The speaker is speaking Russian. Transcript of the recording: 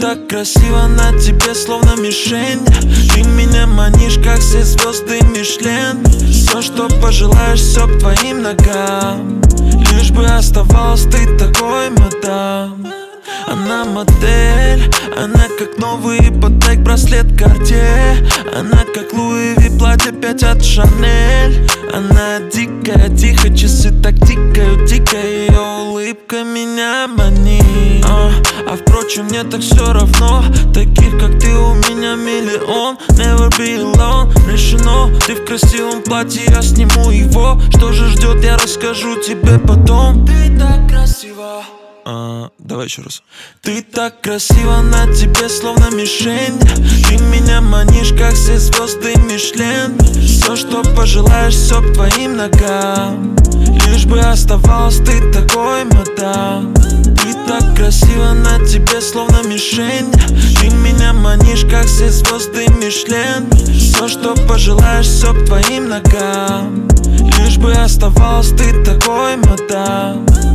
так красиво, на тебе словно мишень. Ты меня манишь, как все звезды Мишлен. Все, что пожелаешь, все к твоим ногам. Лишь бы оставалась ты такой, мадам. Она модель, она как новый Patek браслет Cartier. Она как Луи Ви платье 5 от Шанель. Она дикая, тихо, часы так тикают, дико. Ее улыбка меня манит. Впрочем, мне так все равно. Таких, как ты, у меня миллион. Never be alone, решено. Ты в красивом платье, я сниму его. Что же ждет, я расскажу тебе потом. Ты так красива. Давай еще раз. Ты так красиво, на тебе словно мишень. Ты меня манишь, как все звезды Мишлен. Все, что пожелаешь, все к твоим ногам. Лишь бы оставалась ты такой, мадам. Ты так красиво, на тебе словно мишень. Ты меня манишь, как все звезды Мишлен. Все, что пожелаешь, все к твоим ногам. Лишь бы оставалась ты такой, мадам.